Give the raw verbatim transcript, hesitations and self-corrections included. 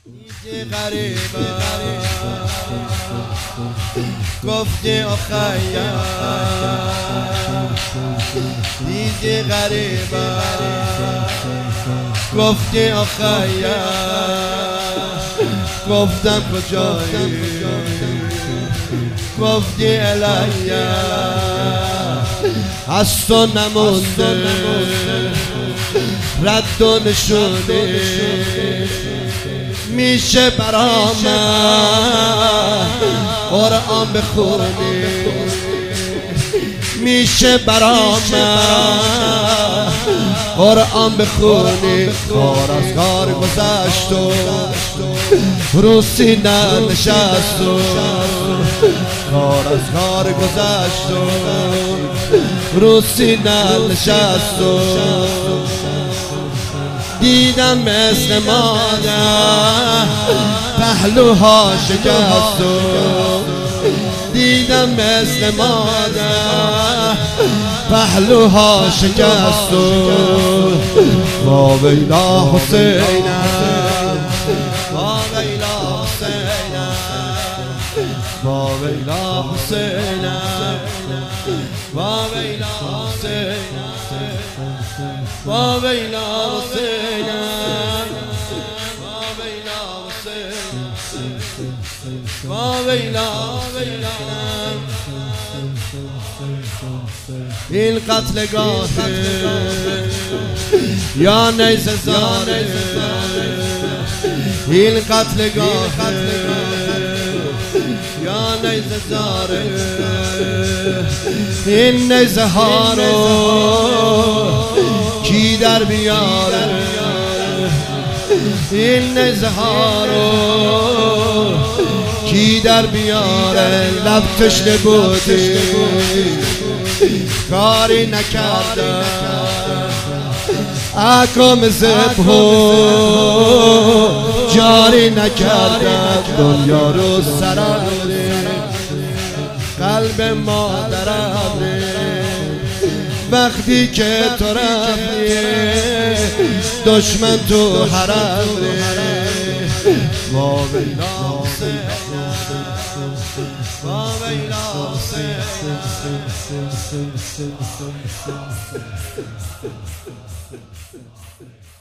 دیگه غریبه گفتی آخیا دیگه غریبه گفتی آخیا گفتم کجایی گفتی الهیا از تو نمونده رد و نشونه میشه برا من قرآن بخونی میشه برا من قرآن بخونی کار از کار گذشت و رو سینه نشست و کار از کار گذشت و رو سینه نشست و دیدم مثل مادر پهلوها شکست و دیدم مثل مادر پهلوها شکست و با ویلا حسینم با ویلا حسینم با ویلا حسینم با ویلا حسینم با ویلا حسینم با ویلا حسینم این قتلگاه یا نیزه زاره این قتلگاه یا نیزه زاره این نیزه ها رو کی در بیاره این نیزه ها رو کی در بیاره لب تشنه بودی کاری نکردم احکام زبهو جاری نکردم دنیا رو سرم قلب مادرم وقتی که تو رفتی دشمن تو حرم با ویلا با ویلا